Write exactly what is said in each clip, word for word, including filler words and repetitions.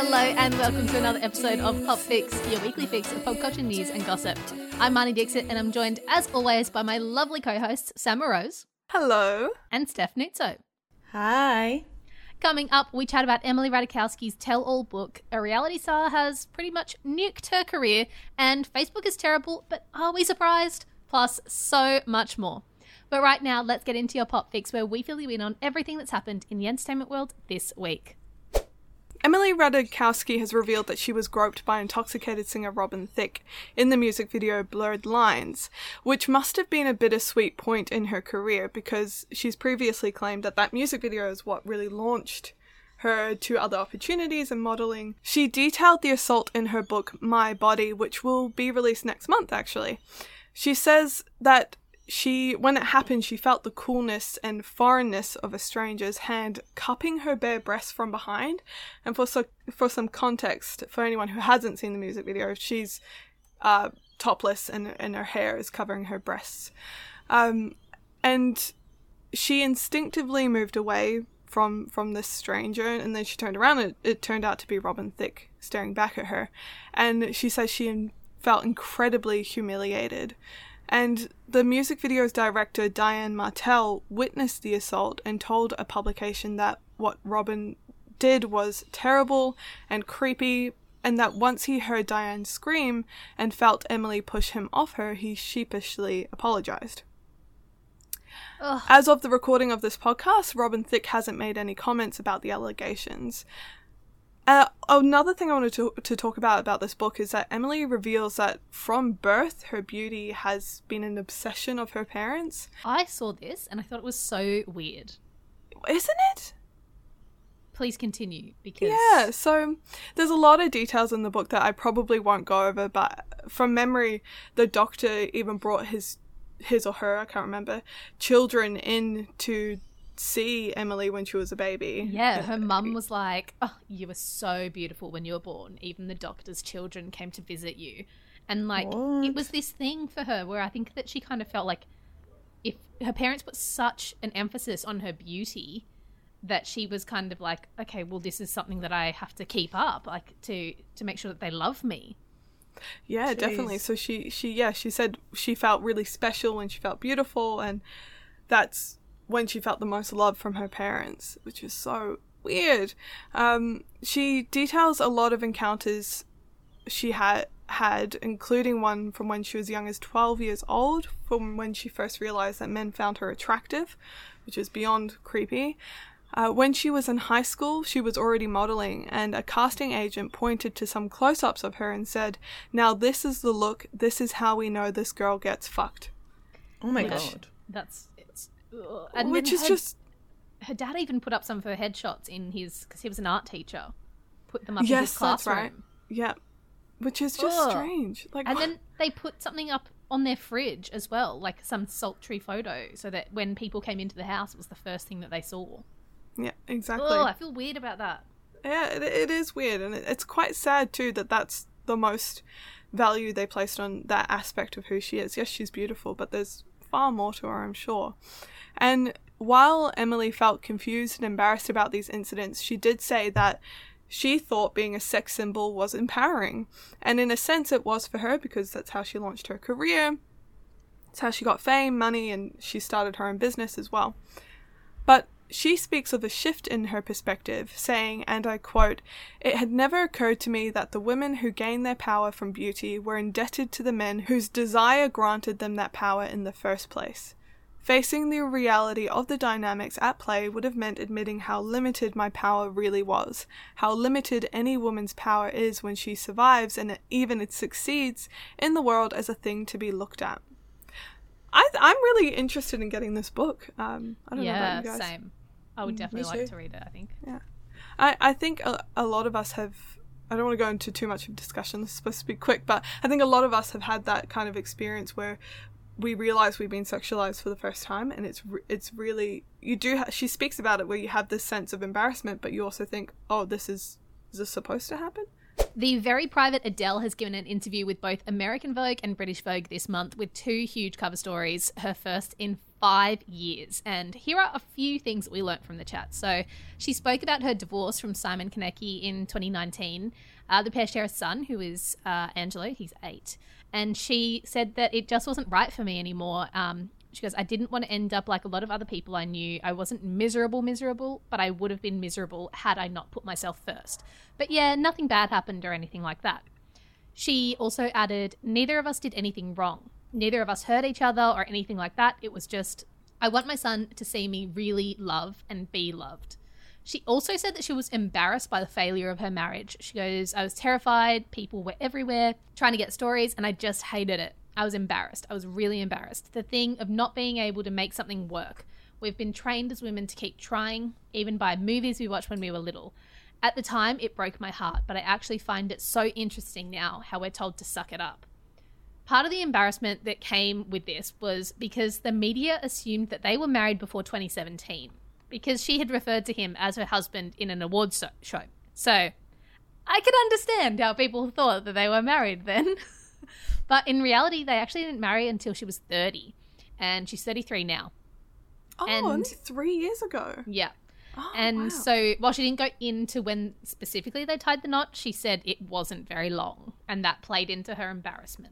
Hello and welcome to another episode of Pop Fix, your weekly fix of pop culture news and gossip. I'm Marnie Dixit and I'm joined as always by my lovely co-hosts Sam Rose. Hello. And Steph Nuzzo. Hi. Coming up, we chat about Emily Ratajkowski's tell-all book. A reality star has pretty much nuked her career and Facebook is terrible, but are we surprised? Plus so much more. But right now, let's get into your Pop Fix where we fill you in on everything that's happened in the entertainment world this week. Emily Ratajkowski has revealed that she was groped by intoxicated singer Robin Thicke in the music video Blurred Lines, which must have been a bittersweet point in her career because she's previously claimed that that music video is what really launched her to other opportunities in modelling. She detailed the assault in her book My Body, which will be released next month actually. She says that She, when it happened, she felt the coolness and foreignness of a stranger's hand cupping her bare breasts from behind. And for so, for some context, for anyone who hasn't seen the music video, she's uh, topless and, and her hair is covering her breasts. Um, and she instinctively moved away from from this stranger, and then she turned around and it, it turned out to be Robin Thicke staring back at her. And she says she felt incredibly humiliated. And the music video's director, Diane Martel, witnessed the assault and told a publication that what Robin did was terrible and creepy, and that once he heard Diane scream and felt Emily push him off her, he sheepishly apologized. Ugh. As of the recording of this podcast, Robin Thicke hasn't made any comments about the allegations. Uh, another thing I wanted to, to talk about about this book is that Emily reveals that from birth, her beauty has been an obsession of her parents. I saw this and I thought it was so weird. Isn't it? Please continue, because... Yeah, so there's a lot of details in the book that I probably won't go over, but from memory, the doctor even brought his, his or her, I can't remember, children in to see Emily when she was a baby. Yeah, her mum was like, oh, you were so beautiful when you were born. Even the doctor's children came to visit you. And like, what? It was this thing for her where I think that she kind of felt like if her parents put such an emphasis on her beauty that she was kind of like, okay, well, this is something that I have to keep up, like to, to make sure that they love me. Yeah, Jeez. Definitely. So she, she, yeah, she said she felt really special when she felt beautiful, and that's when she felt the most love from her parents, which is so weird. Um, she details a lot of encounters she had, had, including one from when she was young as twelve years old, from when she first realized that men found her attractive, which is beyond creepy. Uh, when she was in high school, she was already modeling, and a casting agent pointed to some close-ups of her and said, "Now this is the look, this is how we know this girl gets fucked." Oh my Which, god. That's... And Which is her, just... Her dad even put up some of her headshots in his... Because he was an art teacher. Put them up yes, in his classroom. That's right. Yeah. Which is just Ugh. strange. Like, And then they put something up on their fridge as well, like some sultry photo, so that when people came into the house, it was the first thing that they saw. Yeah, exactly. Oh, I feel weird about that. Yeah, it, it is weird. And it, it's quite sad, too, that that's the most value they placed on that aspect of who she is. Yes, she's beautiful, but there's far more to her, I'm sure. And while Emily felt confused and embarrassed about these incidents, she did say that she thought being a sex symbol was empowering. And in a sense it was for her, because that's how she launched her career. It's how she got fame, money, and she started her own business as well. But she speaks of a shift in her perspective, saying, and I quote, "It had never occurred to me that the women who gained their power from beauty were indebted to the men whose desire granted them that power in the first place. Facing the reality of the dynamics at play would have meant admitting how limited my power really was, how limited any woman's power is when she survives and even it succeeds in the world as a thing to be looked at." I, I'm really interested in getting this book. Um, I don't yeah, know about you guys. Same. I would definitely like to read it, I think. Yeah. I, I think a, a lot of us have, I don't want to go into too much of discussion, this is supposed to be quick, but I think a lot of us have had that kind of experience where we realize we've been sexualized for the first time, and it's re- it's really, you do, ha- she speaks about it where you have this sense of embarrassment, but you also think, oh, this is, is this supposed to happen? The very private Adele has given an interview with both American Vogue and British Vogue this month with two huge cover stories. Her first in five years. And here are a few things that we learnt from the chat. So she spoke about her divorce from Simon Konecki in twenty nineteen. Uh, the pair share a son who is uh, Angelo. He's eight. And she said that it just wasn't right for me anymore. Um, she goes, I didn't want to end up like a lot of other people I knew. I wasn't miserable, miserable, but I would have been miserable had I not put myself first. But yeah, nothing bad happened or anything like that. She also added, neither of us did anything wrong. Neither of us hurt each other or anything like that. It was just, I want my son to see me really love and be loved. She also said that she was embarrassed by the failure of her marriage. She goes, I was terrified. People were everywhere trying to get stories and I just hated it. I was embarrassed. I was really embarrassed. The thing of not being able to make something work. We've been trained as women to keep trying, even by movies we watched when we were little. At the time, it broke my heart, but I actually find it so interesting now how we're told to suck it up. Part of the embarrassment that came with this was because the media assumed that they were married before twenty seventeen, because she had referred to him as her husband in an awards show. So I could understand how people thought that they were married then. But in reality, they actually didn't marry until she was thirty, and she's thirty-three now. Oh, and, only three years ago. Yeah. Oh, and wow. so while she didn't go into when specifically they tied the knot, she said it wasn't very long, and that played into her embarrassment.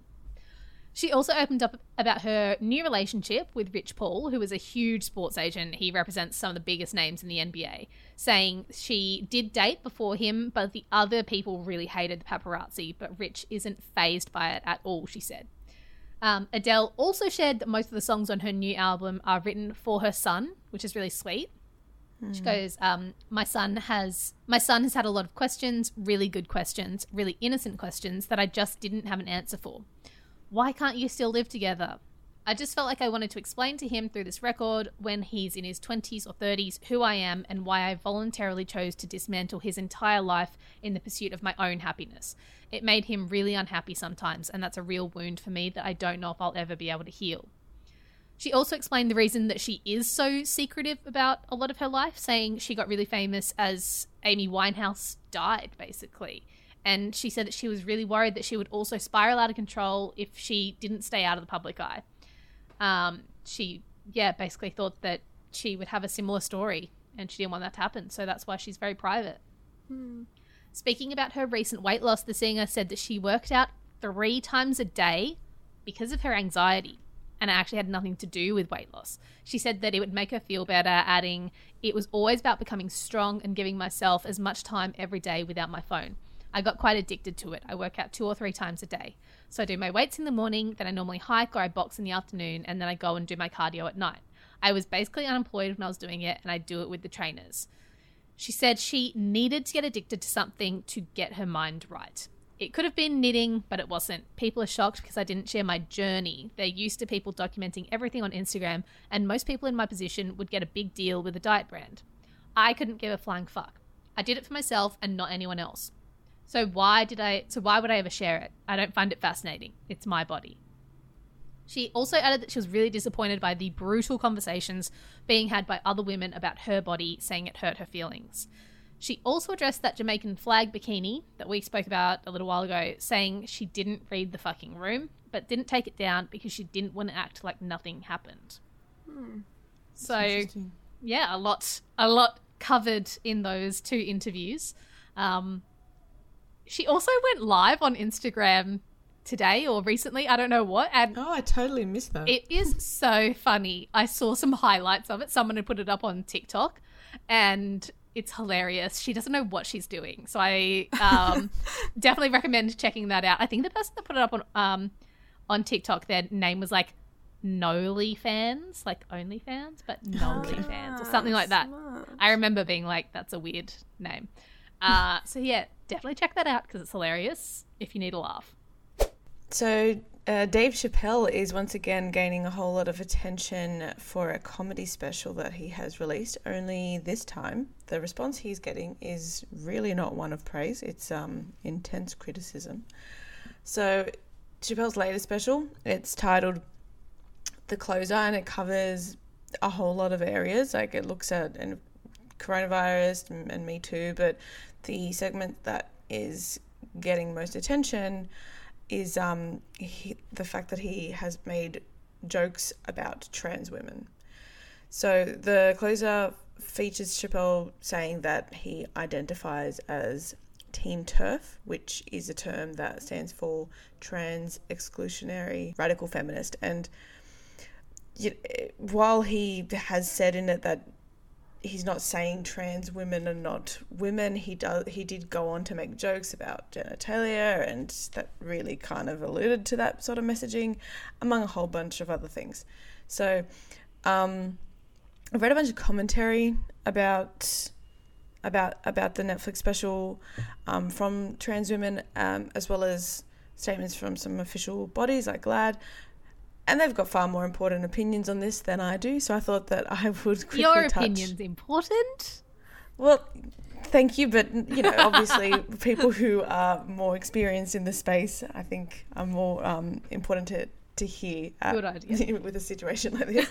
She also opened up about her new relationship with Rich Paul, who is a huge sports agent. He represents some of the biggest names in the N B A, saying she did date before him, but the other people really hated the paparazzi, but Rich isn't fazed by it at all, she said. Um, Adele also shared that most of the songs on her new album are written for her son, which is really sweet. Mm. She goes, um, my son has my son has had a lot of questions, really good questions, really innocent questions that I just didn't have an answer for. Why can't you still live together? I just felt like I wanted to explain to him through this record, when he's in his twenties or thirties, who I am and why I voluntarily chose to dismantle his entire life in the pursuit of my own happiness. It made him really unhappy sometimes, and that's a real wound for me that I don't know if I'll ever be able to heal. She also explained the reason that she is so secretive about a lot of her life, saying she got really famous as Amy Winehouse died, basically. And she said that she was really worried that she would also spiral out of control if she didn't stay out of the public eye. Um, she, yeah, basically thought that she would have a similar story and she didn't want that to happen. So that's why she's very private. Hmm. Speaking about her recent weight loss, the singer said that she worked out three times a day because of her anxiety. And it actually had nothing to do with weight loss. She said that it would make her feel better, adding, it was always about becoming strong and giving myself as much time every day without my phone. I got quite addicted to it. I work out two or three times a day. So I do my weights in the morning, then I normally hike or I box in the afternoon, and then I go and do my cardio at night. I was basically unemployed when I was doing it, and I do it with the trainers. She said she needed to get addicted to something to get her mind right. It could have been knitting, but it wasn't. People are shocked because I didn't share my journey. They're used to people documenting everything on Instagram, and most people in my position would get a big deal with a diet brand. I couldn't give a flying fuck. I did it for myself and not anyone else. So why did I, so why would I ever share it? I don't find it fascinating. It's my body. She also added that she was really disappointed by the brutal conversations being had by other women about her body, saying it hurt her feelings. She also addressed that Jamaican flag bikini that we spoke about a little while ago, saying she didn't read the fucking room, but didn't take it down because she didn't want to act like nothing happened. Hmm. So, yeah, a lot, a lot covered in those two interviews. Um, She also went live on Instagram today or recently, I don't know what. And oh, I totally missed that. It is so funny. I saw some highlights of it. Someone had put it up on TikTok and it's hilarious. She doesn't know what she's doing. So I um, definitely recommend checking that out. I think the person that put it up on um, on TikTok, their name was like Noli Fans, like OnlyFans, but Noli Fans or something like that. Smart. I remember being like, that's a weird name. Uh, so yeah, definitely check that out because it's hilarious if you need a laugh. So uh, Dave Chappelle is once again gaining a whole lot of attention for a comedy special that he has released. Only this time, the response he's getting is really not one of praise. It's um, intense criticism. So Chappelle's latest special, it's titled The Closer, and it covers a whole lot of areas. Like it looks at and coronavirus and, and Me Too, but the segment that is getting most attention is um he, the fact that he has made jokes about trans women So the closer features Chappelle saying that he identifies as Team TERF, which is a term that stands for Trans Exclusionary Radical Feminist. And while he has said in it that he's not saying trans women are not women, he does he did go on to make jokes about genitalia, and that really kind of alluded to that sort of messaging, among a whole bunch of other things. So um I've read a bunch of commentary about about about the Netflix special um, from trans women, um, as well as statements from some official bodies like GLAAD, and they've got far more important opinions on this than I do. So I thought that I would quickly Your touch. opinion's important. Well, thank you, but you know, obviously, people who are more experienced in the space, I think, are more um, important to to hear. Uh, Good idea. With a situation like this.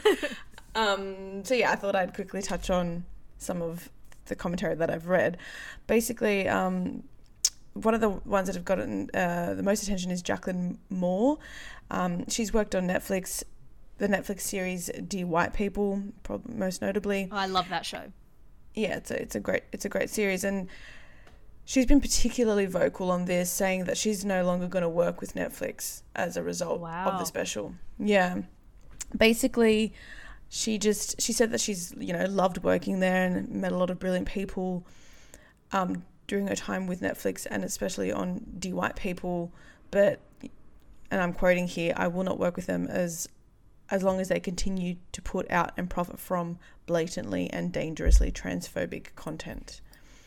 Um, so yeah, I thought I'd quickly touch on some of the commentary that I've read. Basically, um, one of the ones that have gotten uh, the most attention is Jacqueline Moore. Um, she's worked on Netflix, the Netflix series Dear White People, probably most notably. Oh, I love that show. Yeah, it's a it's a great it's a great series, and she's been particularly vocal on this, saying that she's no longer going to work with Netflix as a result Wow. of the special. Yeah, basically. She just, she said that she's, you know, loved working there and met a lot of brilliant people um, during her time with Netflix, and especially on Dear White People. But, and I'm quoting here, I will not work with them as as long as they continue to put out and profit from blatantly and dangerously transphobic content.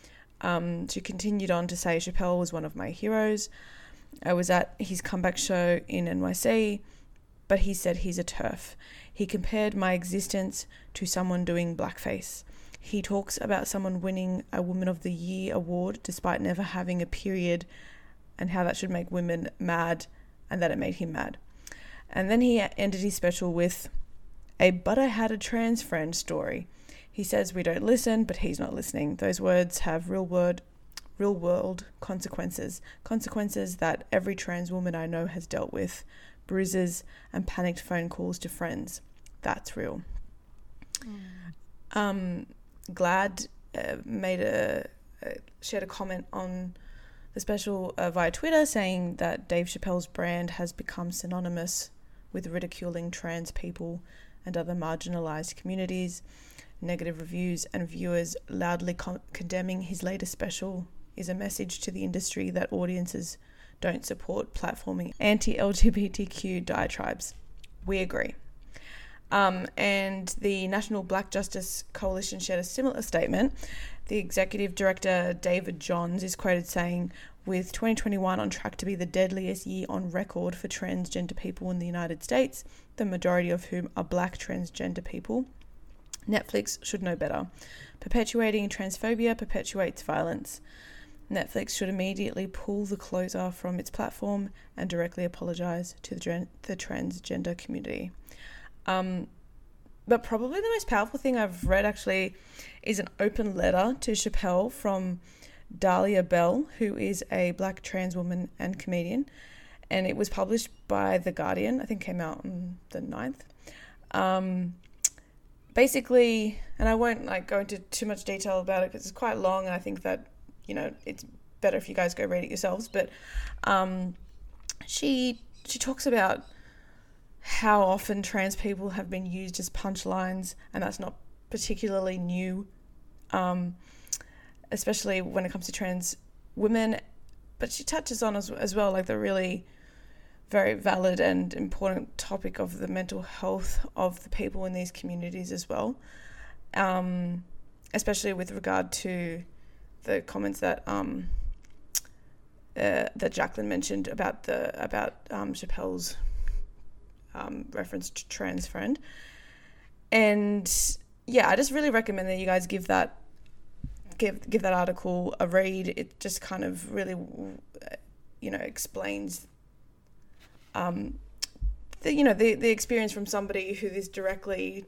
Um, she continued on to say, Chappelle was one of my heroes. I was at his comeback show in N Y C, but he said he's a TERF. He compared my existence to someone doing blackface. He talks about someone winning a Woman of the Year award despite never having a period, and how that should make women mad, and that it made him mad. And then he ended his special with a "but I had a trans friend" story. He says we don't listen, but he's not listening. Those words have real word, real world consequences. Consequences that every trans woman I know has dealt with. Bruises and panicked phone calls to friends. That's real. Mm. Um, GLAAD uh, made a uh, shared a comment on the special uh, via Twitter, saying that Dave Chappelle's brand has become synonymous with ridiculing trans people and other marginalized communities. Negative reviews and viewers loudly con- condemning his latest special is a message to the industry that audiences don't support platforming anti-L G B T Q diatribes. We agree. Um, and the National Black Justice Coalition shared a similar statement. The executive director, David Johns, is quoted saying, with twenty twenty-one on track to be the deadliest year on record for transgender people in the United States, the majority of whom are black transgender people, Netflix should know better. Perpetuating transphobia perpetuates violence. Netflix should immediately pull the closer from its platform and directly apologise to the, gen- the transgender community. Um, but probably the most powerful thing I've read actually is an open letter to Chappelle from Dahlia Bell, who is a black trans woman and comedian, and it was published by The Guardian. I think came out on the ninth. Um, basically, and I won't like go into too much detail about it because it's quite long, and I think that, you know, it's better if you guys go read it yourselves. But um, she she talks about how often trans people have been used as punchlines, and that's not particularly new, um, especially when it comes to trans women. But she touches on as, as well, like the really very valid and important topic of the mental health of the people in these communities as well, um, especially with regard to the comments that um, uh, that Jacqueline mentioned about the about um, Chappelle's um, reference to trans friend. And yeah, I just really recommend that you guys give that give give that article a read. It just kind of really, you know, explains um, the you know the the experience from somebody who this directly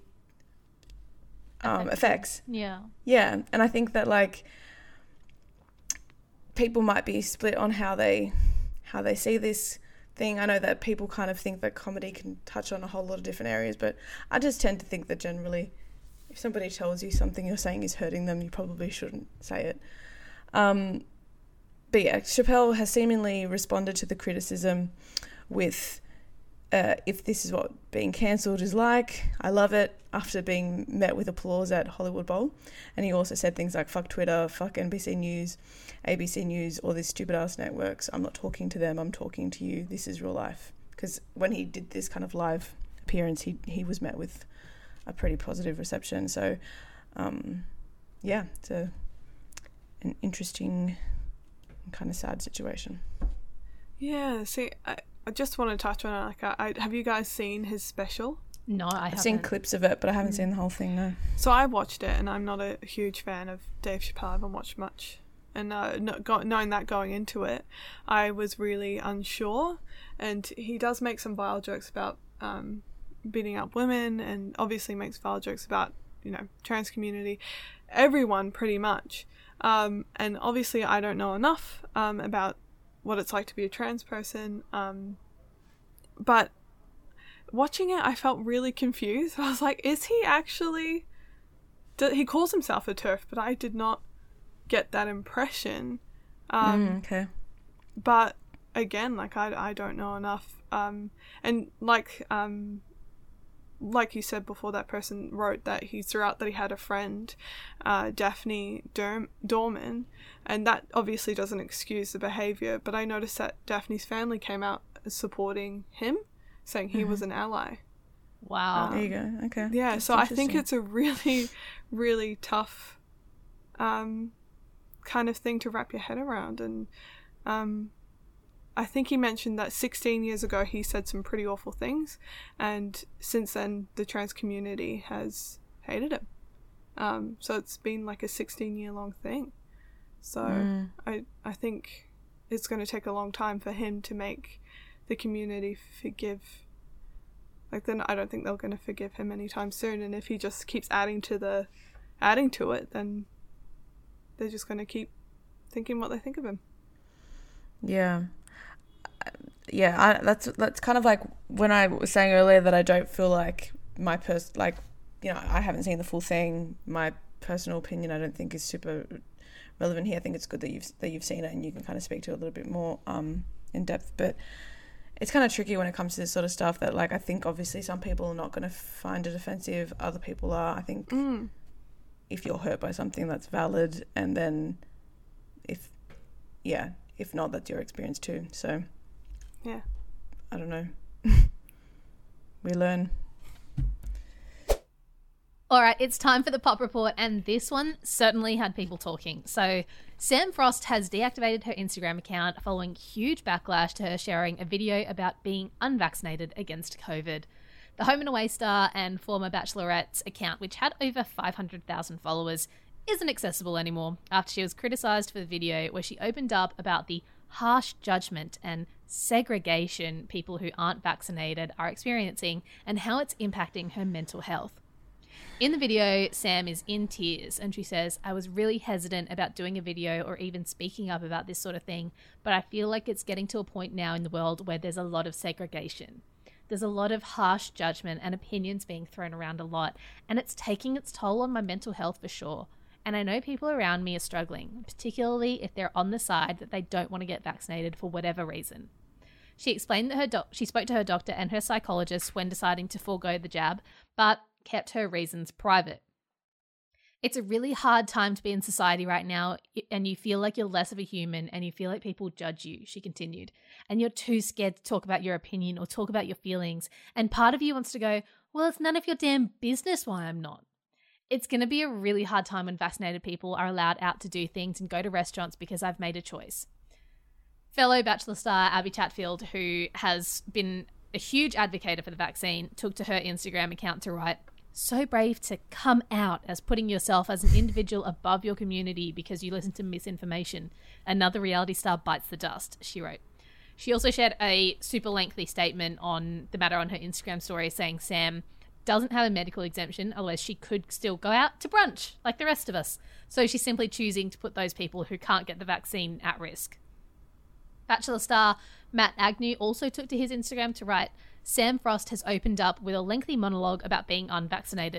um, affects. Yeah, yeah, and I think that like people might be split on how they how they see this thing. I know that people kind of think that comedy can touch on a whole lot of different areas, but I just tend to think that generally if somebody tells you something you're saying is hurting them, you probably shouldn't say it. Um, but yeah, Chappelle has seemingly responded to the criticism with, uh, if this is what being cancelled is like, I love it, after being met with applause at Hollywood Bowl. And he also said things like, fuck Twitter, fuck N B C News, A B C News, all these stupid ass networks. I'm not talking to them, I'm talking to you. This is real life. Because when he did this kind of live appearance, he he was met with a pretty positive reception. So, um, yeah, it's a, an interesting kind of sad situation. Yeah, see, I, I just want to touch on it. Like, I, I, have you guys seen his special? No, I haven't. I've seen clips of it, but I haven't mm. seen the whole thing, no. So I watched it, and I'm not a huge fan of Dave Chappelle. I haven't watched much. And uh, not go, knowing that going into it, I was really unsure. And he does make some vile jokes about um, beating up women, and obviously makes vile jokes about, you know, trans community, everyone pretty much. Um, and obviously I don't know enough um, about what it's like to be a trans person. Um, but watching it, I felt really confused. I was like, is he actually... He calls himself a TERF, but I did not get that impression. Um, mm, okay. But again, like, I, I don't know enough. Um, and like... Um, like you said before, that person wrote that he threw out that he had a friend, uh, Daphne Dorm- Dorman, and that obviously doesn't excuse the behaviour, but I noticed that Daphne's family came out supporting him, saying he mm-hmm. was an ally. Wow. Um, there you go. Okay. Yeah, That's so I think it's a really, really tough um, kind of thing to wrap your head around, and um, I think he mentioned that sixteen years ago he said some pretty awful things, and since then the trans community has hated him. Um, so it's been like a sixteen year long thing. So mm. I I think it's going to take a long time for him to make the community forgive. Like, then I don't think they're going to forgive him anytime soon. And if he just keeps adding to the adding to it, then they're just going to keep thinking what they think of him. Yeah. Yeah, I, that's that's kind of like when I was saying earlier that I don't feel like my pers- like, you know, I haven't seen the full thing. My personal opinion I don't think is super relevant here. I think it's good that you've that you've seen it and you can kind of speak to it a little bit more um in depth. But it's kind of tricky when it comes to this sort of stuff that, like, I think obviously some people are not going to find it offensive, other people are. I think mm. if you're hurt by something, that's valid, and then if yeah, if not, that's your experience too. So yeah, I don't know. We learn. All right, it's time for the pop report, and this one certainly had people talking. So Sam Frost has deactivated her Instagram account following huge backlash to her sharing a video about being unvaccinated against COVID. The Home and Away star and former Bachelorette's account, which had over five hundred thousand followers, isn't accessible anymore after she was criticised for the video where she opened up about the harsh judgment and segregation people who aren't vaccinated are experiencing and how it's impacting her mental health. In the video, Sam is in tears and she says, "I was really hesitant about doing a video or even speaking up about this sort of thing, but I feel like it's getting to a point now in the world where there's a lot of segregation. There's a lot of harsh judgment and opinions being thrown around a lot, and it's taking its toll on my mental health for sure. And I know people around me are struggling, particularly if they're on the side that they don't want to get vaccinated for whatever reason." She explained that her doc- she spoke to her doctor and her psychologist when deciding to forego the jab, but kept her reasons private. "It's a really hard time to be in society right now, and you feel like you're less of a human and you feel like people judge you," she continued. "And you're too scared to talk about your opinion or talk about your feelings. And part of you wants to go, well, it's none of your damn business why I'm not. It's going to be a really hard time when vaccinated people are allowed out to do things and go to restaurants because I've made a choice." Fellow Bachelor star Abby Chatfield, who has been a huge advocate for the vaccine, took to her Instagram account to write, "So brave to come out as putting yourself as an individual above your community because you listen to misinformation. Another reality star bites the dust," she wrote. She also shared a super lengthy statement on the matter on her Instagram story saying Sam doesn't have a medical exemption, otherwise she could still go out to brunch like the rest of us. So she's simply choosing to put those people who can't get the vaccine at risk. Bachelor star Matt Agnew also took to his Instagram to write, "Sam Frost has opened up with a lengthy monologue about being unvaccinated.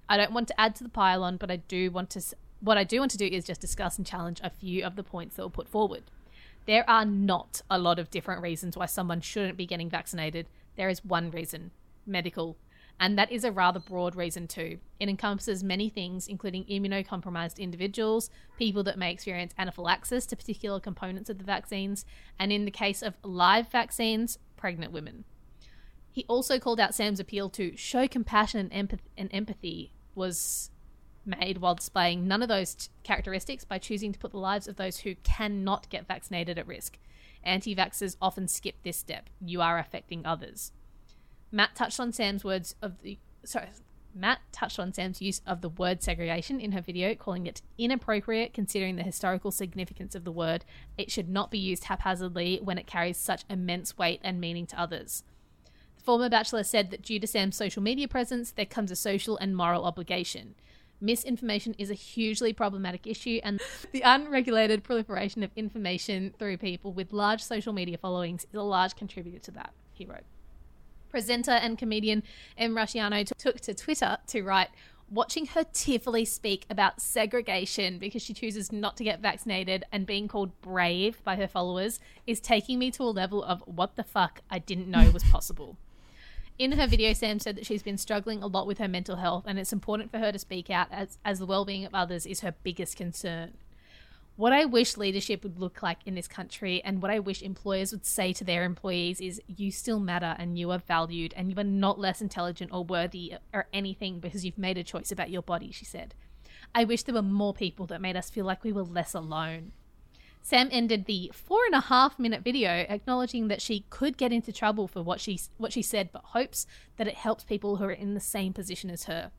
I don't want to add to the pile-on, but I do want to... What I do want to do is just discuss and challenge a few of the points that were put forward. There are not a lot of different reasons why someone shouldn't be getting vaccinated. There is one reason, medical. And that is a rather broad reason too. It encompasses many things, including immunocompromised individuals, people that may experience anaphylaxis to particular components of the vaccines, and in the case of live vaccines, pregnant women. He also called out Sam's appeal to show compassion and, empath- and empathy was made while displaying none of those t- characteristics by choosing to put the lives of those who cannot get vaccinated at risk. Anti-vaxxers often skip this step. You are affecting others. Matt touched on Sam's words of the sorry, Matt touched on Sam's use of the word segregation in her video, calling it inappropriate considering the historical significance of the word. It should not be used haphazardly when it carries such immense weight and meaning to others. The former Bachelor said that due to Sam's social media presence, there comes a social and moral obligation. Misinformation is a hugely problematic issue, and the unregulated proliferation of information through people with large social media followings is a large contributor to that, he wrote. Presenter and comedian Em Rusciano t- took to Twitter to write, watching her tearfully speak about segregation because she chooses not to get vaccinated and being called brave by her followers is taking me to a level of what the fuck I didn't know was possible. In her video, Sam said that she's been struggling a lot with her mental health and it's important for her to speak out as, as the well-being of others is her biggest concern. What I wish leadership would look like in this country and what I wish employers would say to their employees is you still matter and you are valued and you are not less intelligent or worthy or anything because you've made a choice about your body, she said. I wish there were more people that made us feel like we were less alone. Sam ended the four and a half minute video acknowledging that she could get into trouble for what she what she said, but hopes that it helps people who are in the same position as her.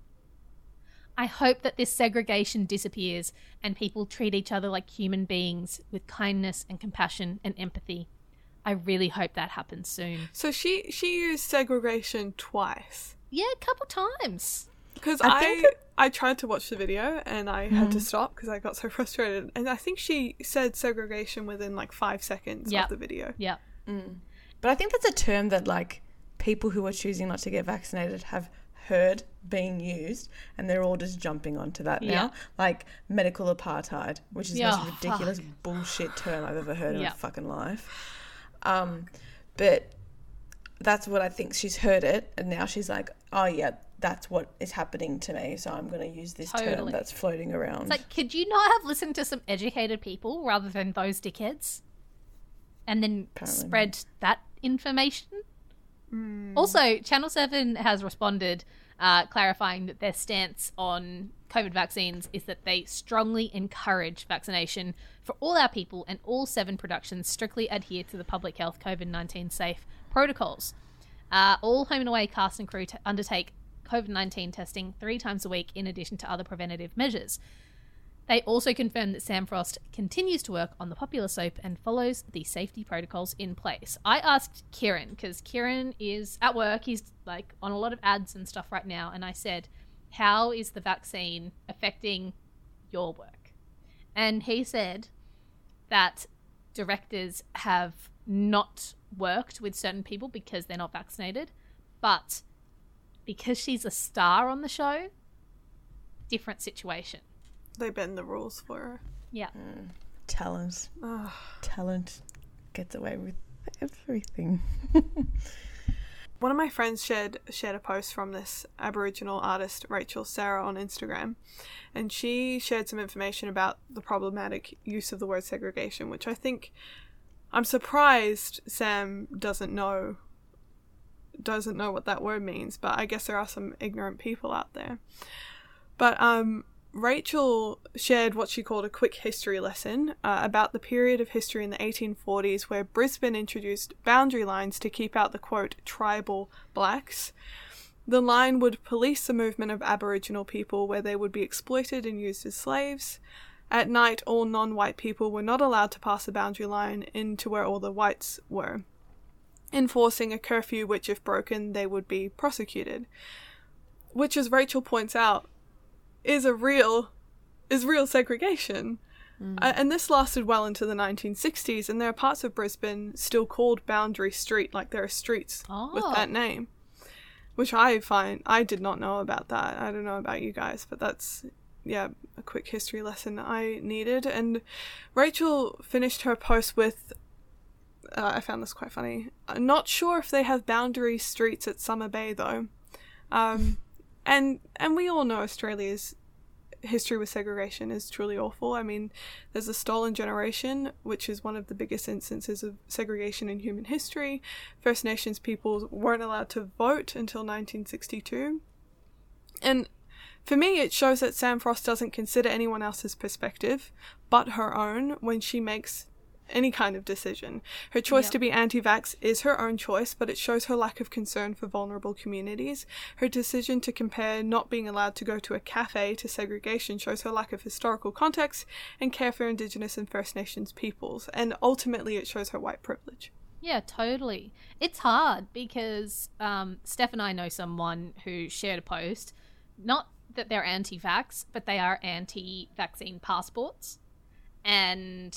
I hope that this segregation disappears and people treat each other like human beings with kindness and compassion and empathy. I really hope that happens soon. So she she used segregation twice. Yeah, a couple times. Because I I, that... I tried to watch the video and I mm. had to stop because I got so frustrated. And I think she said segregation within like five seconds yep. of the video. Yeah. Mm. But I think that's a term that like people who are choosing not to get vaccinated have heard being used and they're all just jumping onto that now. Yeah. Like medical apartheid, which is yeah, the most ridiculous fuck. bullshit term I've ever heard in yep. my fucking life. Um, but that's what I think. She's heard it and now she's like, oh yeah, that's what is happening to me, so I'm going to use this totally. term that's floating around. It's like, could you not have listened to some educated people rather than those dickheads? And then Apparently spread not. that information? Mm. Also, Channel seven has responded, uh, clarifying that their stance on COVID vaccines is that they strongly encourage vaccination for all our people, and all seven productions strictly adhere to the public health COVID nineteen safe protocols. Uh, all home and away cast and crew t- undertake COVID nineteen testing three times a week in addition to other preventative measures. They also confirmed that Sam Frost continues to work on the popular soap and follows the safety protocols in place. I asked Kieran, because Kieran is at work, he's like on a lot of ads and stuff right now, and I said, how is the vaccine affecting your work? And he said that directors have not worked with certain people because they're not vaccinated, but because she's a star on the show, different situation. They bend the rules for her. Yeah. Mm. Talent. Oh. Talent gets away with everything. One of my friends shared shared a post from this Aboriginal artist, Rachel Sarah, on Instagram, and she shared some information about the problematic use of the word segregation, which I think I'm surprised Sam doesn't know doesn't know what that word means, but I guess there are some ignorant people out there. But um, Rachel shared what she called a quick history lesson uh, about the period of history in the eighteen forties where Brisbane introduced boundary lines to keep out the, quote, tribal blacks. The line would police the movement of Aboriginal people where they would be exploited and used as slaves. At night, all non-white people were not allowed to pass the boundary line into where all the whites were, enforcing a curfew which, if broken, they would be prosecuted. Which, as Rachel points out, is a real, is real segregation. Mm. Uh, and this lasted well into the nineteen sixties, and there are parts of Brisbane still called Boundary Street, like there are streets oh. with that name. which I find, I did not know about that. I don't know about you guys, but that's, yeah, a quick history lesson I needed. And Rachel finished her post with, uh, I found this quite funny, I'm not sure if they have boundary streets at Summer Bay though. Um, and, and we all know Australia's history with segregation is truly awful. I mean, there's a stolen generation, which is one of the biggest instances of segregation in human history. First Nations peoples weren't allowed to vote until nineteen sixty-two. And for me, it shows that Sam Frost doesn't consider anyone else's perspective but her own when she makes any kind of decision. Her choice yep. to be anti-vax is her own choice, but it shows her lack of concern for vulnerable communities. Her decision to compare not being allowed to go to a cafe to segregation shows her lack of historical context and care for Indigenous and First Nations peoples. And ultimately, it shows her white privilege. Yeah, totally. It's hard because um, Steph and I know someone who shared a post, not that they're anti-vax, but they are anti-vaccine passports. And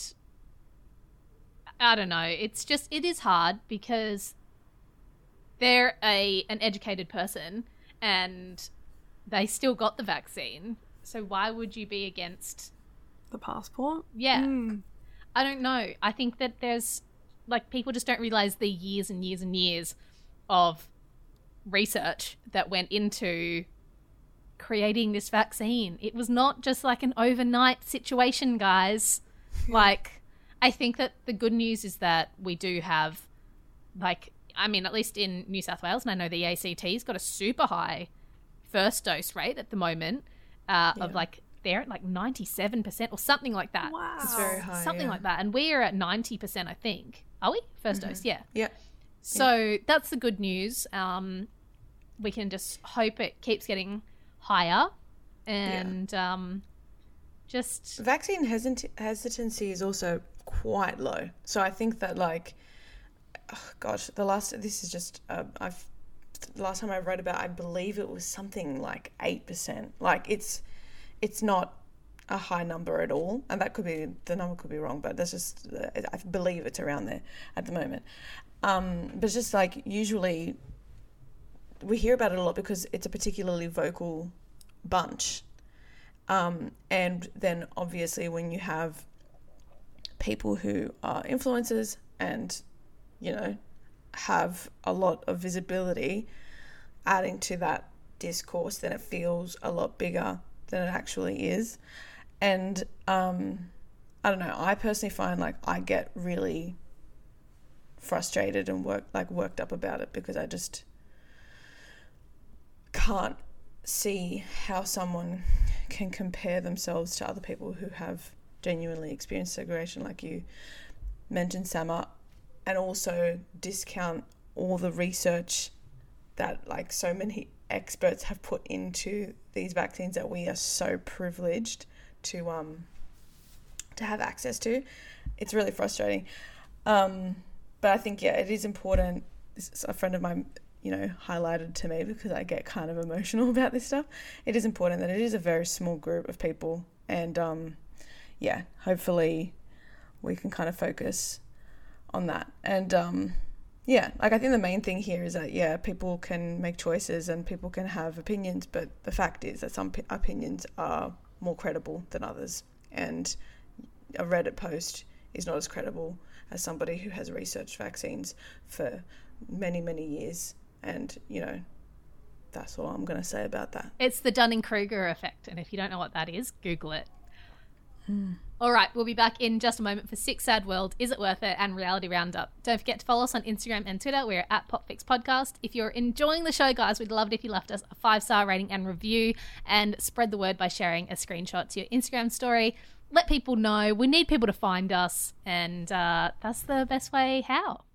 I don't know, it's just, it is hard because they're a an educated person and they still got the vaccine. So why would you be against the passport? Yeah. Mm. I don't know. I think that there's, like, people just don't realize the years and years and years of research that went into creating this vaccine. It was not just like an overnight situation, guys. Like, I think that the good news is that we do have, like, I mean, at least in New South Wales, and I know the A C T's got a super high first dose rate at the moment uh, yeah. of, like, they're at, like, ninety-seven percent or something like that. Wow. It's very high, Something yeah. like that. And we're at ninety percent, I think. Are we? First mm-hmm. dose, yeah. Yeah. So yeah. that's the good news. Um, we can just hope it keeps getting higher and yeah. um, just... Vaccine hesit- hesitancy is also quite low. So I think that, like, oh gosh, the last, this is just, uh, I've, the last time I read about, I believe it was something like eight percent. Like, it's, it's not a high number at all. And that could be, the number could be wrong, but that's just, uh, I believe it's around there at the moment. Um, but it's just like, usually we hear about it a lot because it's a particularly vocal bunch. Um, and then obviously when you have people who are influencers and, you know, have a lot of visibility adding to that discourse, then it feels a lot bigger than it actually is. And um, I don't know, I personally find like I get really frustrated and work like worked up about it because I just can't see how someone can compare themselves to other people who have genuinely experienced segregation, like you mentioned, Sama, and also discount all the research that like so many experts have put into these vaccines that we are so privileged to um to have access to. It's really frustrating. Um, but I think, yeah, it is important. A friend of mine, you know, highlighted to me because I get kind of emotional about this stuff. It is important that it is a very small group of people and um yeah, hopefully we can kind of focus on that. And um, yeah, like I think the main thing here is that, yeah, people can make choices and people can have opinions, but the fact is that some p- opinions are more credible than others. And a Reddit post is not as credible as somebody who has researched vaccines for many, many years. And, you know, that's all I'm going to say about that. It's the Dunning-Kruger effect. And if you don't know what that is, Google it. Hmm. All right, we'll be back in just a moment for Sick Sad World, Is It Worth It, and Reality Roundup. Don't forget to follow us on Instagram and Twitter. We're at PopFix Podcast. If you're enjoying the show, guys, we'd love it if you left us a five-star rating and review and spread the word by sharing a screenshot to your Instagram story. Let people know. We need people to find us, and uh, that's the best way how.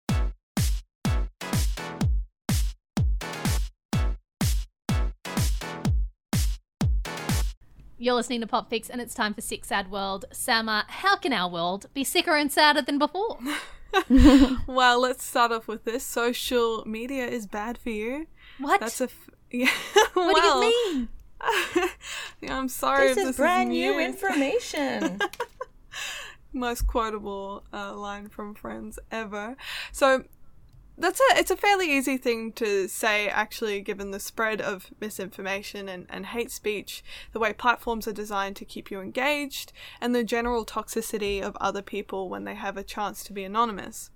You're listening to Pop Fix, and it's time for Sick Sad World. Sama, how can our world be sicker and sadder than before? Well, let's start off with this. Social media is bad for you. What? That's a f- yeah. What well, do you mean? yeah, I'm sorry. This if is this brand is new new information. Most quotable uh, line from Friends ever. So that's a it's a fairly easy thing to say, actually, given the spread of misinformation and, and hate speech, the way platforms are designed to keep you engaged, and the general toxicity of other people when they have a chance to be anonymous.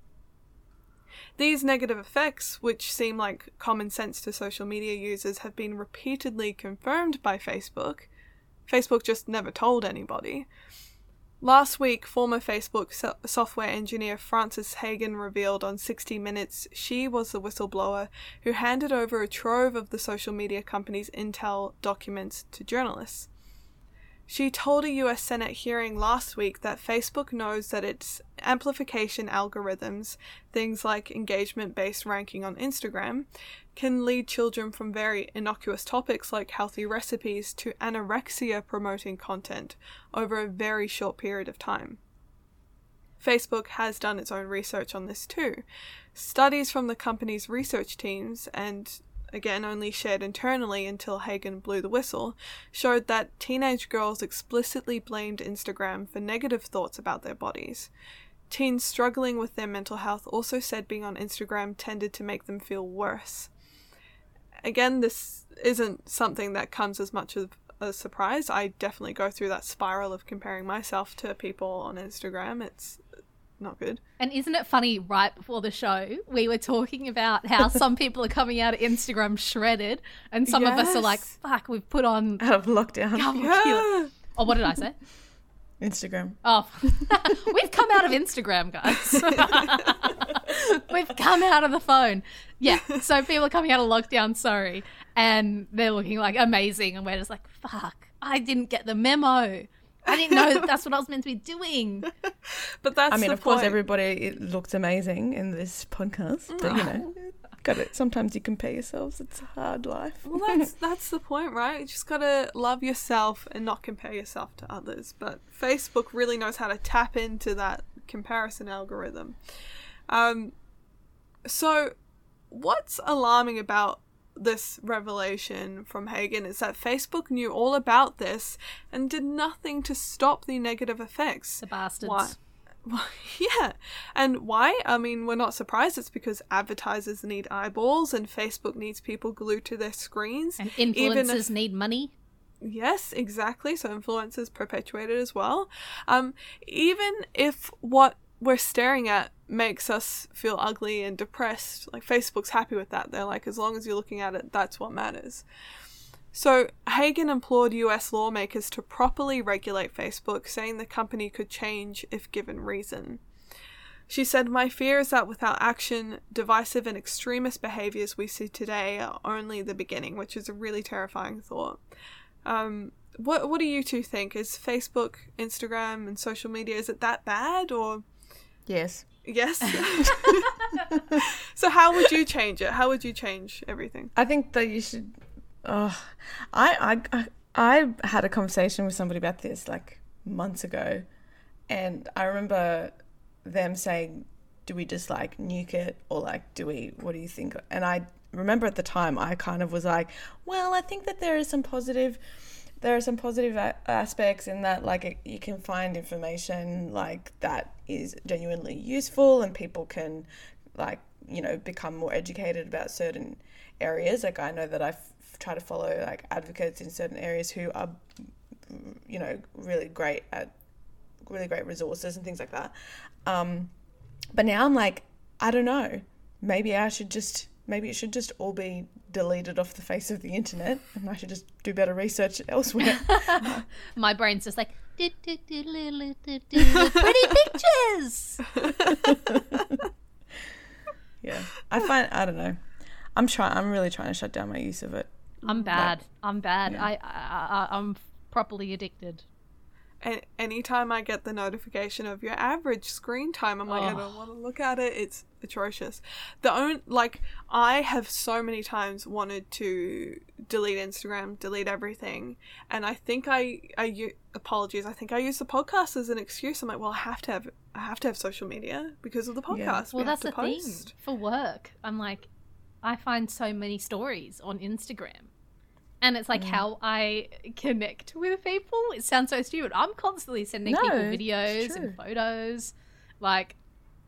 These negative effects, which seem like common sense to social media users, have been repeatedly confirmed by Facebook. Facebook just never told anybody. Last week, former Facebook so- software engineer Frances Haugen revealed on sixty minutes she was the whistleblower who handed over a trove of the social media company's intel documents to journalists. She told a U S Senate hearing last week that Facebook knows that its amplification algorithms, things like engagement-based ranking on Instagram, can lead children from very innocuous topics like healthy recipes to anorexia-promoting content over a very short period of time. Facebook has done its own research on this too. Studies from the company's research teams, and again only shared internally until Haugen blew the whistle, showed that teenage girls explicitly blamed Instagram for negative thoughts about their bodies. Teens struggling with their mental health also said being on Instagram tended to make them feel worse. Again, this isn't something that comes as much of a surprise. I definitely go through that spiral of comparing myself to people on Instagram. It's not good. And isn't it funny, right before the show, we were talking about how some people are coming out of Instagram shredded, and some yes. of us are like, fuck, we've put on... Out of lockdown. Yeah. Oh, what did I say? Instagram. Oh, we've come out of Instagram, guys. We've come out of the phone. Yeah, so people are coming out of lockdown, sorry, and they're looking like amazing, and we're just like, fuck, I didn't get the memo. I didn't know that that's what I was meant to be doing. But that's I mean, the of point. course, everybody it looks amazing in this podcast, but you know, got it. Sometimes you compare yourselves. It's a hard life. Well, that's that's the point, right? You just gotta love yourself and not compare yourself to others. But Facebook really knows how to tap into that comparison algorithm. Um, so what's alarming about this revelation from Haugen is that Facebook knew all about this and did nothing to stop the negative effects. The bastards. Why? Well, yeah. And why? I mean, we're not surprised. It's because advertisers need eyeballs and Facebook needs people glued to their screens. And influencers if, need money. Yes, exactly. So influencers perpetuate it as well. Um, even if what we're staring at makes us feel ugly and depressed, like Facebook's happy with that. They're like, as long as you're looking at it, that's what matters. So Haugen implored U S lawmakers to properly regulate Facebook, saying the company could change if given reason. She said, "My fear is that without action, divisive and extremist behaviors we see today are only the beginning," which is a really terrifying thought. Um, what what do you two think? Is Facebook, Instagram, and social media, is it that bad, or... Yes. Yes. So how would you change it? How would you change everything? I think that you should... Oh, I, I, I had a conversation with somebody about this like months ago, and I remember them saying, do we just like nuke it, or like do we, what do you think? And I remember at the time I kind of was like, well, I think that there is some positive there are some positive a- aspects in that, like it, you can find information like that is genuinely useful, and people can like, you know, become more educated about certain areas. Like I know that I've try to follow like advocates in certain areas who are, you know, really great at really great resources and things like that. Um, but now I'm like, I don't know, maybe I should just, maybe it should just all be deleted off the face of the internet, and I should just do better research elsewhere. My brain's just like, do, do, do, do, do, do, pretty pictures. Yeah, I find, I don't know. I'm trying, I'm really trying to shut down my use of it. I'm bad. Like, I'm bad. yeah. I, I, I, I'm properly addicted. And anytime I get the notification of your average screen time, I'm like, oh. I don't want to look at it. It's atrocious. The only, like, I have so many times wanted to delete Instagram, delete everything, and I think I, I apologies, I think I use the podcast as an excuse. I'm like, well, I have to have, I have to have social media because of the podcast. Yeah. Well, we that's have to the post. thing for work. I'm like, I find so many stories on Instagram. And it's like mm. how I connect with people. It sounds so stupid. I'm constantly sending no, people videos and photos. Like,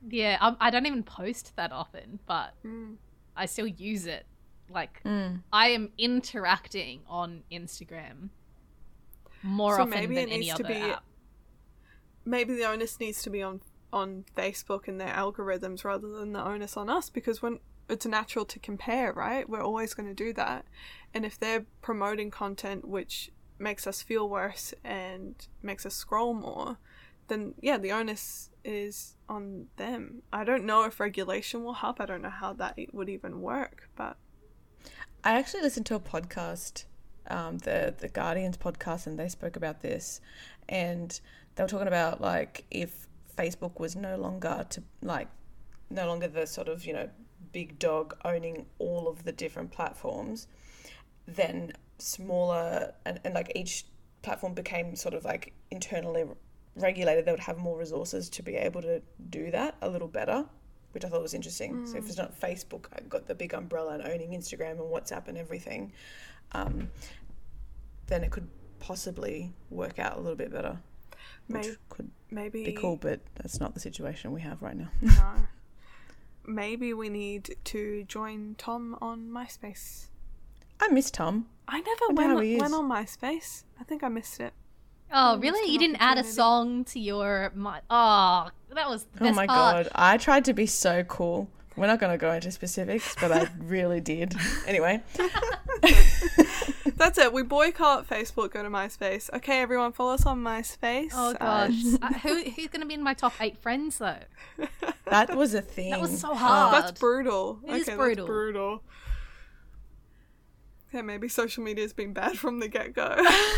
Yeah, I, I don't even post that often, but Mm. I still use it. Like, Mm. I am interacting on Instagram more So often maybe than it any needs to other be- app. Maybe the onus needs to be on on Facebook and their algorithms rather than the onus on us, because when it's natural to compare, right? We're always going to do that. And if they're promoting content which makes us feel worse and makes us scroll more, then yeah, the onus is on them. I don't know if regulation will help. I don't know how that would even work, but I actually listened to a podcast, um, the the Guardians podcast, and they spoke about this, and they were talking about like if Facebook was no longer to like no longer the sort of, you know, big dog owning all of the different platforms, then smaller and, and like each platform became sort of like internally regulated, they would have more resources to be able to do that a little better, which I thought was interesting. Mm. So if it's not Facebook, I got the big umbrella and owning Instagram and WhatsApp and everything, um, then it could possibly work out a little bit better, which maybe, could maybe be cool, but that's not the situation we have right now. No. Maybe we need to join Tom on MySpace. I miss Tom. I never Wonder how went, he is. went on MySpace. I think I missed it. Oh, Oh, really? missed You an didn't add a opportunity. song to your... My- oh, that was the Oh best my part. god, I tried to be so cool. We're not going to go into specifics, but I really did. Anyway. That's it. We boycott Facebook, go to MySpace. Okay, everyone, follow us on MySpace. Oh, gosh. uh, who, who's going to be in my top eight friends, though? That was a thing. That was so Uh, hard. that's brutal. It is okay, brutal. That's brutal. Yeah, maybe social media has been bad from the get-go.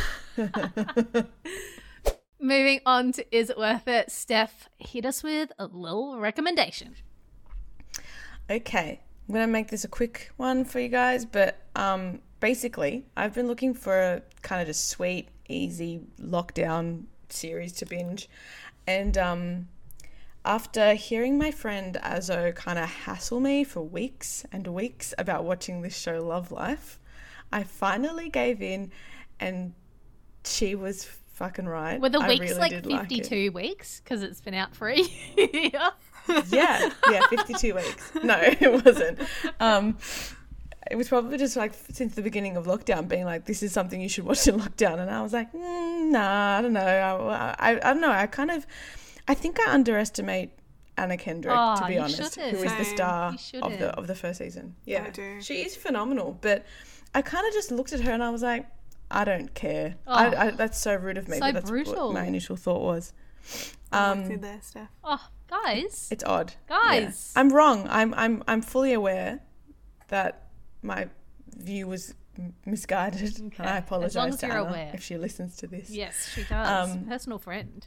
Moving on to Is It Worth It? Steph, hit us with a little recommendation. Okay, I'm going to make this a quick one for you guys, but um, basically, I've been looking for a kind of just sweet, easy lockdown series to binge, and um, after hearing my friend Azo kind of hassle me for weeks and weeks about watching this show Love Life, I finally gave in, and she was fucking right. Were the I weeks really like did like it. fifty-two weeks? Because it's been out for a year. yeah, yeah, fifty-two weeks. No, it wasn't. Um, it was probably just like since the beginning of lockdown, being like, this is something you should watch in lockdown. And I was like, mm, nah, I don't know. I, I, I don't know. I kind of, I think I underestimate Anna Kendrick, Oh, to be you honest, shouldn't. who is the Same. star You of the shouldn't. of the first season. Yeah, I do. she is phenomenal. But I kind of just looked at her and I was like, I don't care. Oh. I, I, that's so rude of me. So but that's brutal. what my initial thought was. I'm Um, with you there, Steph. Oh, guys. It's odd. Guys. Yeah. I'm wrong. I'm I'm I'm fully aware that my view was m- misguided. Okay. And I As apologize long as to you're Anna aware. if she listens to this. Yes, she does. Um, Personal friend.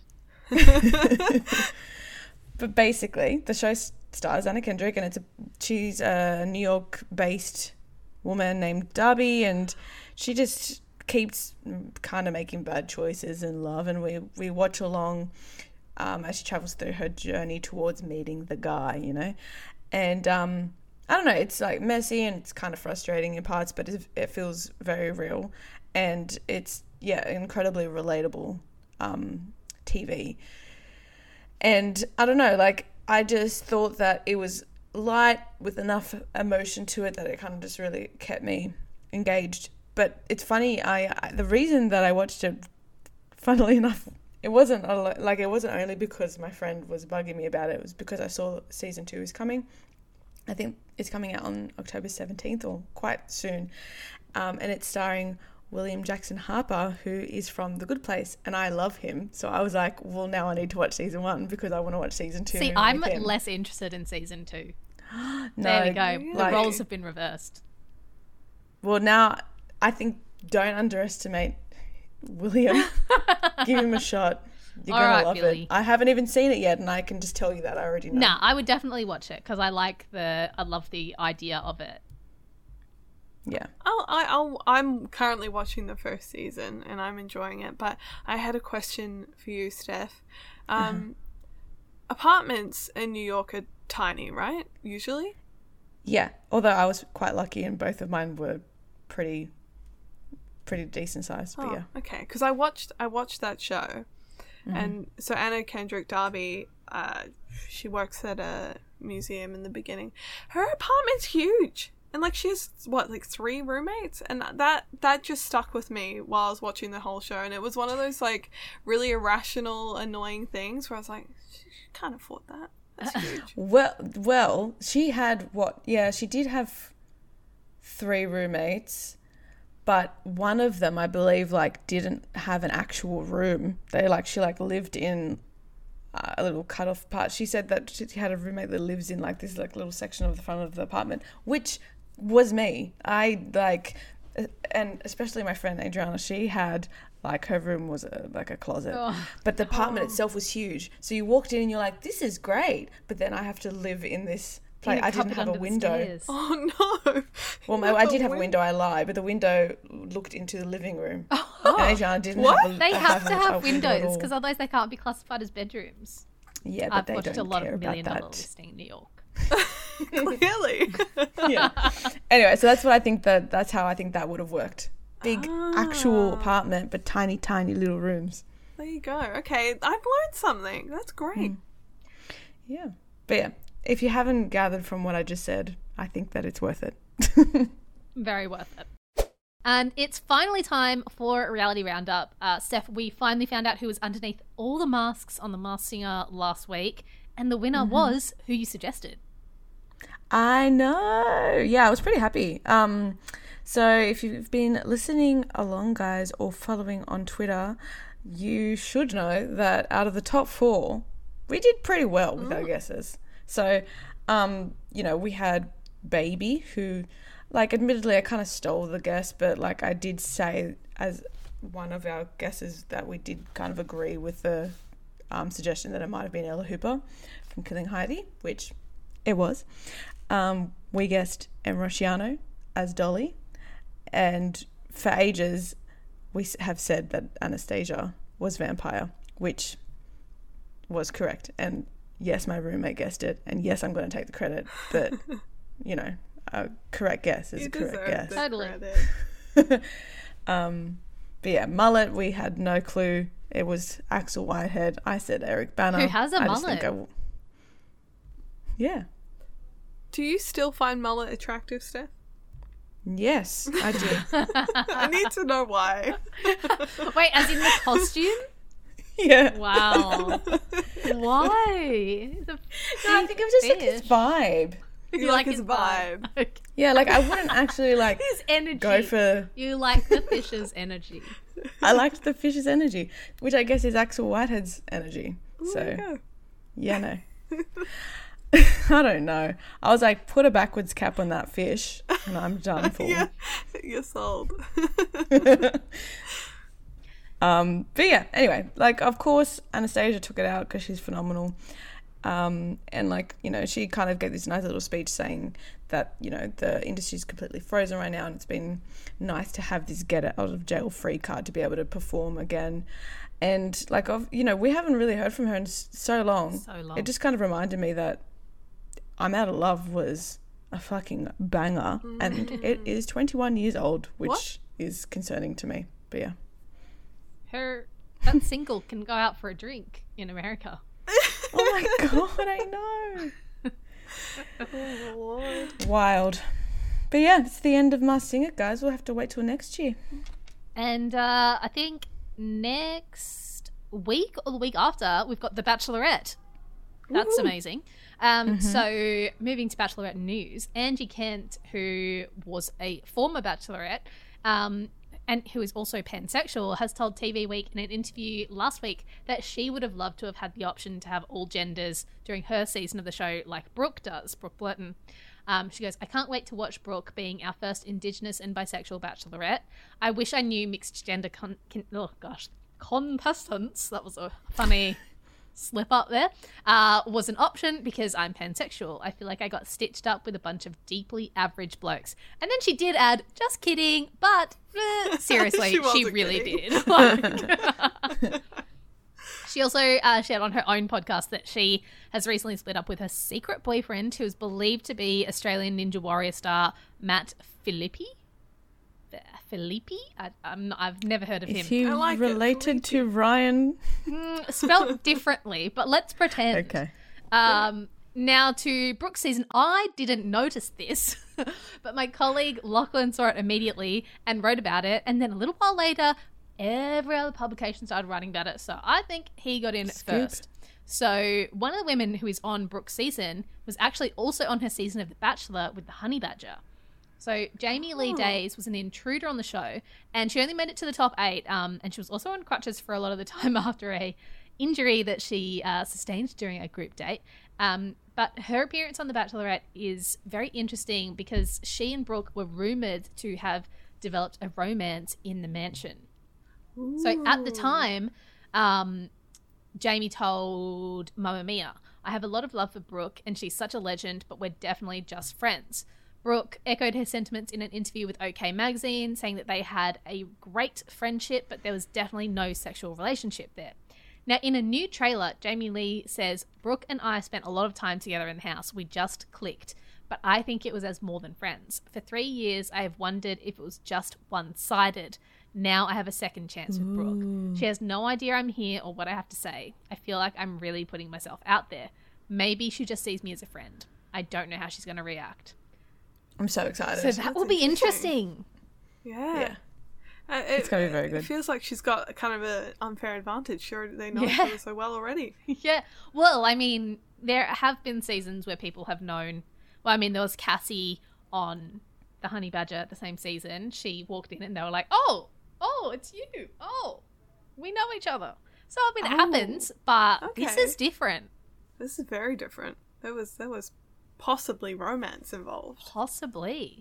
But basically, the show s- stars Anna Kendrick, and it's a she's a New York-based woman named Darby, and she just keeps kind of making bad choices in love, and we we watch along um, as she travels through her journey towards meeting the guy, you know, and um, I don't know, it's like messy and it's kind of frustrating in parts, but it, it feels very real, and it's yeah incredibly relatable um, T V. And I don't know, like, I just thought that it was light with enough emotion to it that it kind of just really kept me engaged. But it's funny, I, I the reason that I watched it, funnily enough, it wasn't a, lo- like it wasn't only because my friend was bugging me about it. It was because I saw season two is coming. I think it's coming out on October seventeenth or quite soon, um, and it's starring William Jackson Harper, who is from The Good Place, and I love him. So I was like, well, now I need to watch season one because I want to watch season two. See, with I'm him. less interested in season two. No, There we go. The like- roles have been reversed. Well, now I think don't underestimate William. Give him a shot. You're All gonna right, love Billy. it. I haven't even seen it yet, and I can just tell you that I already know. Nah, I would definitely watch it because I like the, I love the idea of it. Yeah. I'll, I, I'll, I'm currently watching the first season and I'm enjoying it, but I had a question for you, Steph. Um, Uh-huh. Apartments in New York are tiny, right? Usually? Yeah. Although I was quite lucky, and both of mine were pretty, pretty decent sized. But Oh, yeah. okay. Because I watched, I watched that show, Mm-hmm. And so Anna Kendrick Darby, uh, she works at a museum in the beginning. Her apartment's huge. And, like, she has, what, like, three roommates? And that that just stuck with me while I was watching the whole show. And it was one of those, like, really irrational, annoying things where I was like, she can't afford that. That's huge. well, well, she had, what, yeah, she did have three roommates. But one of them, I believe, like, didn't have an actual room. They, like, she, like, lived in a little cut-off part. She said that she had a roommate that lives in, like, this, like, little section of the front of the apartment, which was me. I, like, and especially my friend Adriana, she had, like, her room was a, like a closet. Oh. But the apartment oh. itself was huge. So you walked in and you're like, this is great. But then I have to live in this place. I didn't have a window. Oh, no. Well, my, I did have a window, I lie, but the window looked into the living room. Oh. And Adriana didn't what? have a They have, have to have a windows because otherwise they can't be classified as bedrooms. Yeah, but I've they watched don't a lot care of Million about Dollar that. Listing in New York. Really? Yeah. Anyway, so that's what I think that that's how I think that would have worked. Big ah. actual apartment, but tiny, tiny little rooms. There you go. Okay, I've learned something. That's great. Mm. Yeah. But yeah, if you haven't gathered from what I just said, I think that it's worth it. Very worth it. And it's finally time for a reality roundup. Uh, Steph, we finally found out who was underneath all the masks on The Masked Singer last week, and the winner mm-hmm. was who you suggested. I know. Yeah, I was pretty happy. Um, so if you've been listening along, guys, or following on Twitter, you should know that out of the top four, we did pretty well with Ooh. our guesses. So, um, you know, we had Baby, who, like, admittedly, I kind of stole the guess, but, like, I did say as one of our guesses that we did kind of agree with the um, suggestion that it might have been Ella Hooper from Killing Heidi, which it was. Um, we guessed Em Rusciano as Dolly, and for ages we have said that Anastasia was Vampire, which was correct. And yes, my roommate guessed it, and yes, I'm going to take the credit, but you know, a correct guess is you a correct guess. Totally. um, but yeah, mullet, we had no clue. It was Axel Whitehead. I said Eric Bana. Who has a I mullet? Just think I w- yeah. Do you still find mullet attractive, Steph? Yes, I do. I need to know why. Wait, as in the costume? Yeah. Wow. Why? The no, I think it was just like his vibe. You, you like, like his vibe. vibe. Okay. Yeah, like I wouldn't actually like his energy. Go for. You like the fish's energy. I liked the fish's energy, which I guess is Axel Whitehead's energy. Ooh, so, yeah, no. I don't know. I was like, put a backwards cap on that fish, and I'm done for. Yeah, you're sold. um, but yeah, anyway, like of course Anastasia took it out because she's phenomenal. Um, and like, you know, she kind of gave this nice little speech saying that, you know, the industry's completely frozen right now and it's been nice to have this get out of jail free card to be able to perform again. And like, I've, you know, we haven't really heard from her in so long. So long. It just kind of reminded me that I'm Out of Love was a fucking banger mm. and it is twenty-one years old, which what? is concerning to me. But yeah. Her, that single can go out for a drink in America. Oh my god, I know. Oh Lord. Wild. But yeah, it's the end of Masked Singer, guys. We'll have to wait till next year. And uh, I think next week or the week after, we've got The Bachelorette. That's Ooh. amazing. Um, mm-hmm. So moving to Bachelorette news, Angie Kent, who was a former Bachelorette, um, and who is also pansexual, has told T V Week in an interview last week that she would have loved to have had the option to have all genders during her season of the show like Brooke does, Brooke Blurton. Um, she goes, I can't wait to watch Brooke being our first Indigenous and bisexual Bachelorette. I wish I knew mixed gender con- con- oh gosh, contestants, that was a funny slip up there, uh, was an option because I'm pansexual. I feel like I got stitched up with a bunch of deeply average blokes. And then she did add, just kidding, but eh, seriously, she, she really kidding. did. Like, she also uh, shared on her own podcast that she has recently split up with her secret boyfriend, who is believed to be Australian Ninja Warrior star Matt Philippi. Felipe. I, I'm not, I've never heard of Is him. he I like it, related to Ryan? Mm, spelled differently, but let's pretend. Okay. Um, now to Brooke's season, I didn't notice this, but my colleague Lachlan saw it immediately and wrote about it. And then a little while later, every other publication started writing about it. So I think he got in Scoop. first. So one of the women who is on Brooke's season was actually also on her season of The Bachelor with the Honey Badger. So Jamie Lee Oh. Days was an intruder on the show, and she only made it to the top eight. Um, and she was also on crutches for a lot of the time after a injury that she uh, sustained during a group date. Um, but her appearance on The Bachelorette is very interesting because she and Brooke were rumoured to have developed a romance in the mansion. Ooh. So at the time, um, Jamie told Mamma Mia, I have a lot of love for Brooke and she's such a legend, but we're definitely just friends. Brooke echoed her sentiments in an interview with OK Magazine, saying that they had a great friendship, but there was definitely no sexual relationship there. Now, in a new trailer, Jamie Lee says, Brooke and I spent a lot of time together in the house. We just clicked. But I think it was as more than friends. For three years, I have wondered if it was just one-sided. Now I have a second chance with Brooke. She has no idea I'm here or what I have to say. I feel like I'm really putting myself out there. Maybe she just sees me as a friend. I don't know how she's going to react. I'm so excited. So that will be interesting. Yeah. Yeah. Uh, it, It's gonna be very good. It feels like she's got a kind of an unfair advantage. Sure, they know Yeah. each other so well already. Yeah. Well, I mean, there have been seasons where people have known. Well, I mean, there was Cassie on the Honey Badger the same season. She walked in and they were like, oh, oh, it's you. Oh, we know each other. So, I mean, it Oh, happens, but this okay. is different. This is very different. There was there was possibly romance involved. Possibly.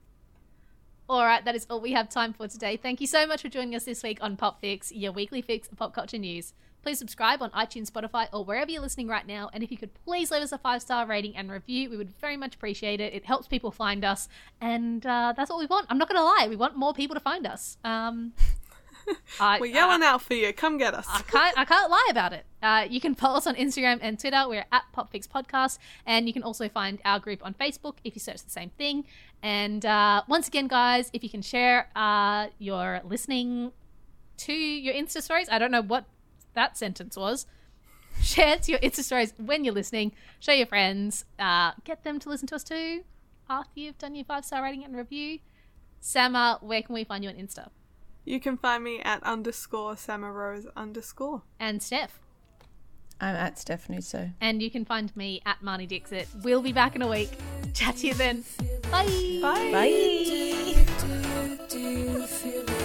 All right, that is all we have time for today. Thank you so much for joining us this week on Pop Fix, your weekly fix of pop culture news. Please subscribe on iTunes, Spotify, or wherever you're listening right now. And if you could please leave us a five-star rating and review, we would very much appreciate it. It helps people find us. And uh, that's what we want. I'm not going to lie. We want more people to find us. Um, I, We're yelling uh, out for you. Come get us. I can't, I can't lie about it. Uh, you can follow us on Instagram and Twitter. We're at PopFix Podcast. And you can also find our group on Facebook if you search the same thing. And uh, once again, guys, if you can share uh, your listening to your Insta stories. I don't know what that sentence was. Share to your Insta stories when you're listening. Show your friends. Uh, get them to listen to us too after you've done your five-star rating and review. Sama, where can we find you on Insta? You can find me at underscore Samarose underscore. And Steph. I'm at Stephanie, so. And you can find me at Marnie Dixit. We'll be back in a week. Chat to you then. Bye. Bye. Bye. Do you, do you feel